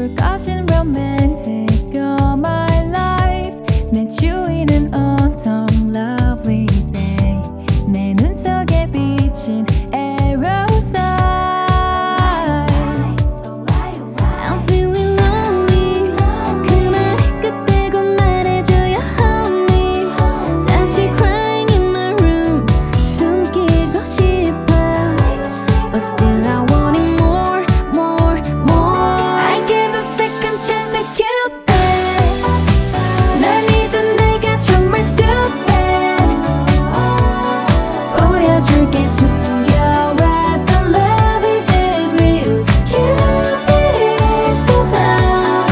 불 꺼진 romantic all my life 내 주위는 온통 lovely day 내 눈 속에 비친 arrow sign I'm feeling lonely 그 말이 끝대고 말해줘요 honey 다시 crying in my room 숨기고 싶어 But still I want it more, more, more I give a second chance to Cupid 날 믿은 내가 정말 stupid 보여줄게 숨겨왔던 love is it real Cupid is so down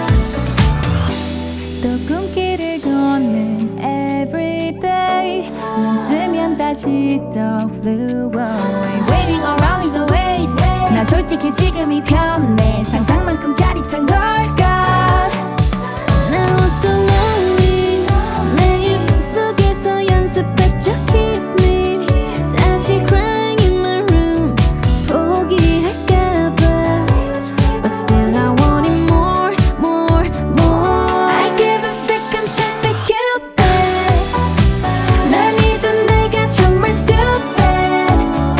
또 꿈길을 걷는 everyday 눈 뜨면 다시 또 flew away Waiting around is always 나 솔직히 지금이 편해 상상만큼 짜릿한 걸까 Now I'm so lonely 매일 꿈속에서 연습했죠 Kiss me 다시 crying in my room 포기할까봐 But still I want it more, more, more I give a second chance to Cupid 날 믿은 내가 정말 stupid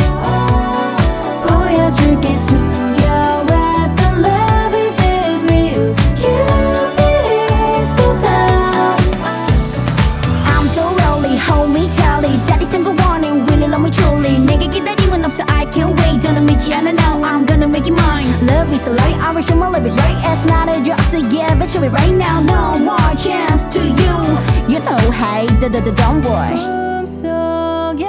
보여줄게 숨겨왔던 love is it real Cupid is so down I'm so lonely, hold me tightly 짜릿한 거 원해, really love me truly 내게 기다림은 없어, I can't wait 더는 믿지 않아 now, I'm gonna make it mine Love is a lie, I wish my love is right It's not a joke, so yeah, bet you it right now No more chance to you You know, hey, don't worry 꿈속에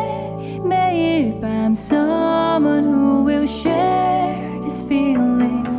매일 밤 someone who will share this feeling